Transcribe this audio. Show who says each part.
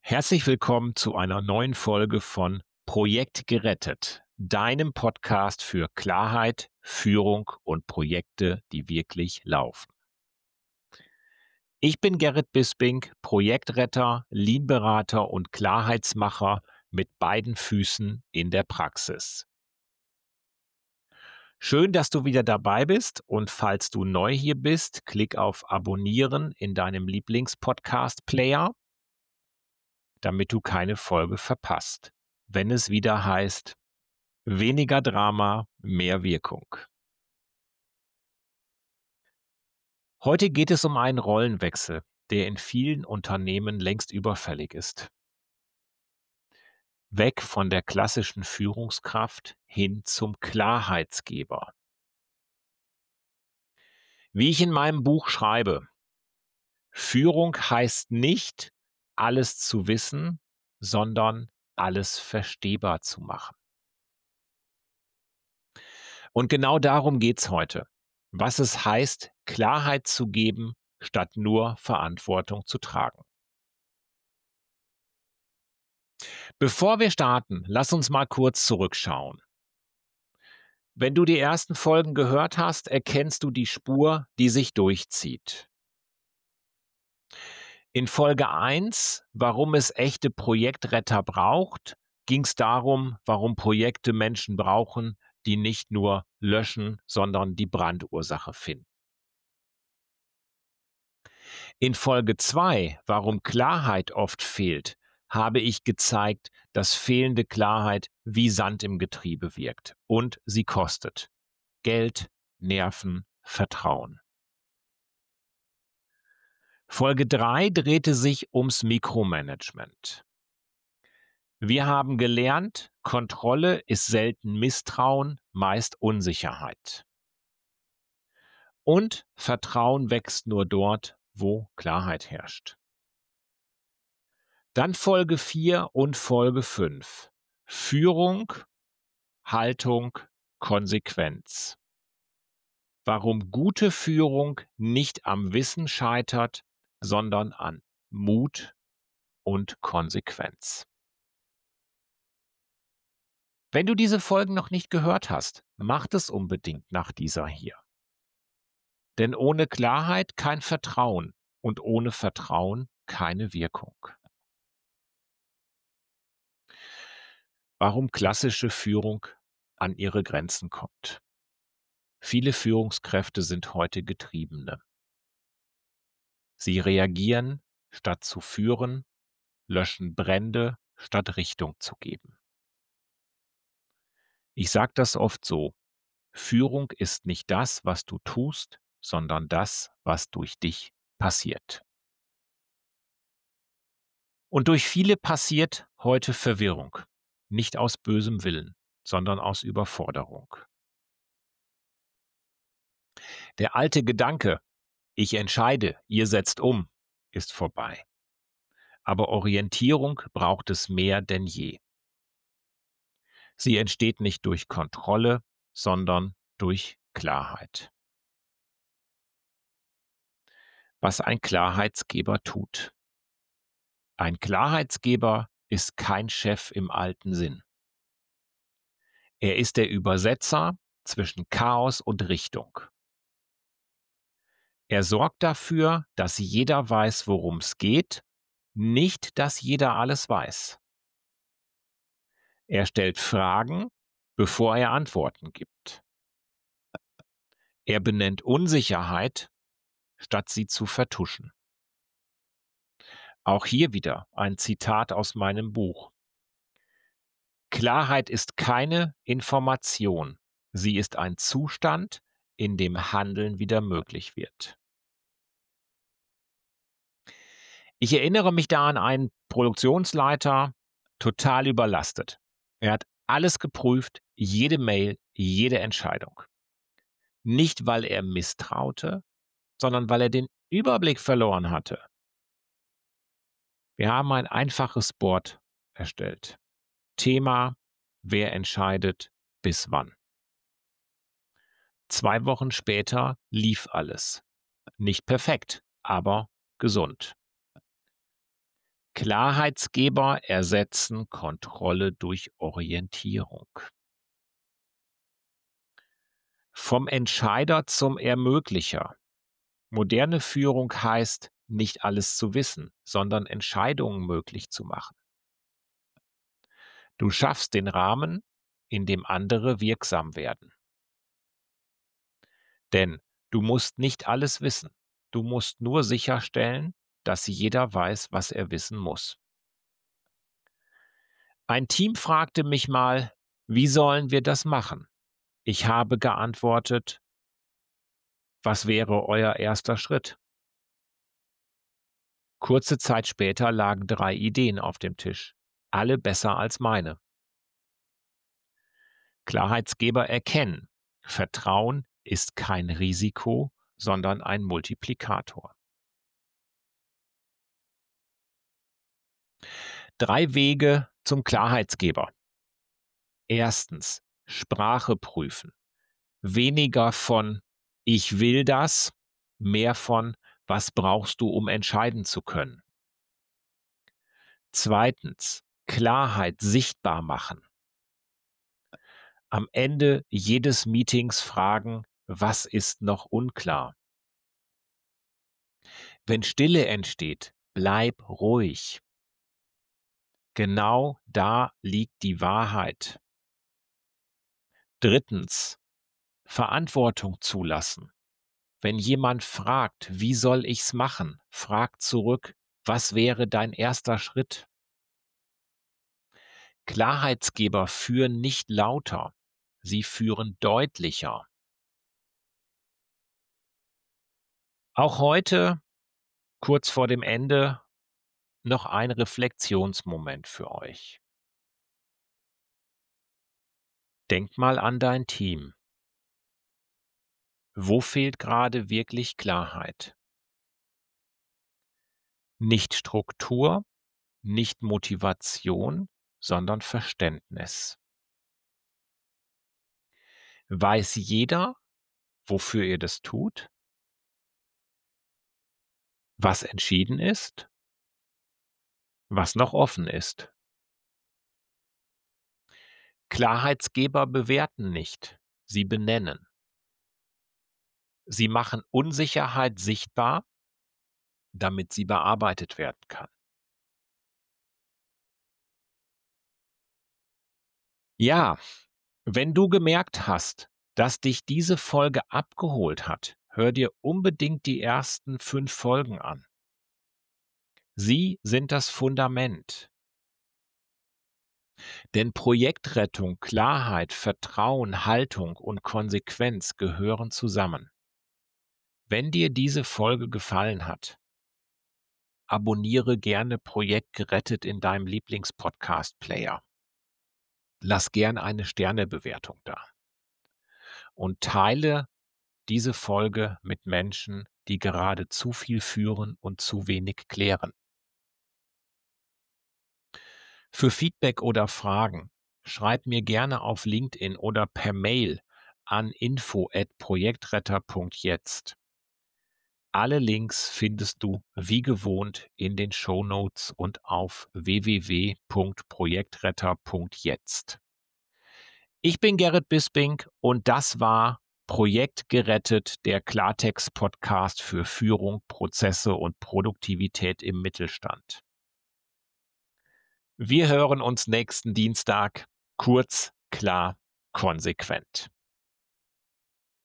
Speaker 1: Herzlich willkommen zu einer neuen Folge von Projekt gerettet, deinem Podcast für Klarheit, Führung und Projekte, die wirklich laufen. Ich bin Gerrit Bisping, Projektretter, Lean-Berater und Klarheitsmacher mit beiden Füßen in der Praxis. Schön, dass du wieder dabei bist, und falls du neu hier bist, klick auf Abonnieren in deinem Lieblings-Podcast-Player, damit du keine Folge verpasst, wenn es wieder heißt: Weniger Drama, mehr Wirkung. Heute geht es um einen Rollenwechsel, der in vielen Unternehmen längst überfällig ist. Weg von der klassischen Führungskraft hin zum Klarheitsgeber. Wie ich in meinem Buch schreibe: Führung heißt nicht, alles zu wissen, sondern alles verstehbar zu machen. Und genau darum geht's heute. Was es heißt, Klarheit zu geben, statt nur Verantwortung zu tragen. Bevor wir starten, lass uns mal kurz zurückschauen. Wenn du die ersten Folgen gehört hast, erkennst du die Spur, die sich durchzieht. In Folge 1, warum es echte Projektretter braucht, ging es darum, warum Projekte Menschen brauchen, die nicht nur löschen, sondern die Brandursache finden. In Folge 2, warum Klarheit oft fehlt, habe ich gezeigt, dass fehlende Klarheit wie Sand im Getriebe wirkt und sie kostet Geld, Nerven, Vertrauen. Folge 3 drehte sich ums Mikromanagement. Wir haben gelernt, Kontrolle ist selten Misstrauen, meist Unsicherheit. Und Vertrauen wächst nur dort, wo Klarheit herrscht. Dann Folge 4 und Folge 5. Führung, Haltung, Konsequenz. Warum gute Führung nicht am Wissen scheitert, sondern an Mut und Konsequenz. Wenn du diese Folgen noch nicht gehört hast, mach es unbedingt nach dieser hier. Denn ohne Klarheit kein Vertrauen und ohne Vertrauen keine Wirkung. Warum klassische Führung an ihre Grenzen kommt. Viele Führungskräfte sind heute Getriebene. Sie reagieren, statt zu führen, löschen Brände, statt Richtung zu geben. Ich sage das oft so: Führung ist nicht das, was du tust, sondern das, was durch dich passiert. Und durch viele passiert heute Verwirrung, nicht aus bösem Willen, sondern aus Überforderung. Der alte Gedanke, ich entscheide, ihr setzt um, ist vorbei. Aber Orientierung braucht es mehr denn je. Sie entsteht nicht durch Kontrolle, sondern durch Klarheit. Was ein Klarheitsgeber tut. Ein Klarheitsgeber ist kein Chef im alten Sinn. Er ist der Übersetzer zwischen Chaos und Richtung. Er sorgt dafür, dass jeder weiß, worum es geht, nicht, dass jeder alles weiß. Er stellt Fragen, bevor er Antworten gibt. Er benennt Unsicherheit, statt sie zu vertuschen. Auch hier wieder ein Zitat aus meinem Buch. Klarheit ist keine Information. Sie ist ein Zustand, in dem Handeln wieder möglich wird. Ich erinnere mich da an einen Produktionsleiter, total überlastet. Er hat alles geprüft, jede Mail, jede Entscheidung. Nicht, weil er misstraute, sondern weil er den Überblick verloren hatte. Wir haben ein einfaches Board erstellt. Thema: Wer entscheidet bis wann. 2 Wochen später lief alles. Nicht perfekt, aber gesund. Klarheitsgeber ersetzen Kontrolle durch Orientierung. Vom Entscheider zum Ermöglicher. Moderne Führung heißt, nicht alles zu wissen, sondern Entscheidungen möglich zu machen. Du schaffst den Rahmen, in dem andere wirksam werden. Denn du musst nicht alles wissen. Du musst nur sicherstellen, dass jeder weiß, was er wissen muss. Ein Team fragte mich mal, wie sollen wir das machen? Ich habe geantwortet, was wäre euer erster Schritt? Kurze Zeit später lagen 3 Ideen auf dem Tisch, alle besser als meine. Klarheitsgeber erkennen, Vertrauen ist kein Risiko, sondern ein Multiplikator. 3 Wege zum Klarheitsgeber. Erstens, Sprache prüfen. Weniger von „Ich will das“, mehr von „Was brauchst du, um entscheiden zu können?“ Zweitens, Klarheit sichtbar machen. Am Ende jedes Meetings fragen: „Was ist noch unklar?“ Wenn Stille entsteht, bleib ruhig. Genau da liegt die Wahrheit. Drittens, Verantwortung zulassen. Wenn jemand fragt: „Wie soll ich's machen?“, frag zurück: „Was wäre dein erster Schritt?“ Klarheitsgeber führen nicht lauter, sie führen deutlicher. Auch heute, kurz vor dem Ende, noch ein Reflexionsmoment für euch. Denk mal an dein Team. Wo fehlt gerade wirklich Klarheit? Nicht Struktur, nicht Motivation, sondern Verständnis. Weiß jeder, wofür ihr das tut? Was entschieden ist? Was noch offen ist? Klarheitsgeber bewerten nicht, sie benennen. Sie machen Unsicherheit sichtbar, damit sie bearbeitet werden kann. Ja, wenn du gemerkt hast, dass dich diese Folge abgeholt hat, hör dir unbedingt die ersten 5 Folgen an. Sie sind das Fundament. Denn Projektrettung, Klarheit, Vertrauen, Haltung und Konsequenz gehören zusammen. Wenn dir diese Folge gefallen hat, abonniere gerne Projekt gerettet in deinem Lieblingspodcast-Player. Lass gern eine Sternebewertung da und teile diese Folge mit Menschen, die gerade zu viel führen und zu wenig klären. Für Feedback oder Fragen schreib mir gerne auf LinkedIn oder per Mail an info@projektretter.jetzt. Alle Links findest du wie gewohnt in den Shownotes und auf www.projektretter.jetzt. Ich bin Gerrit Bisping und das war Projekt gerettet, der Klartext-Podcast für Führung, Prozesse und Produktivität im Mittelstand. Wir hören uns nächsten Dienstag. Kurz, klar, konsequent.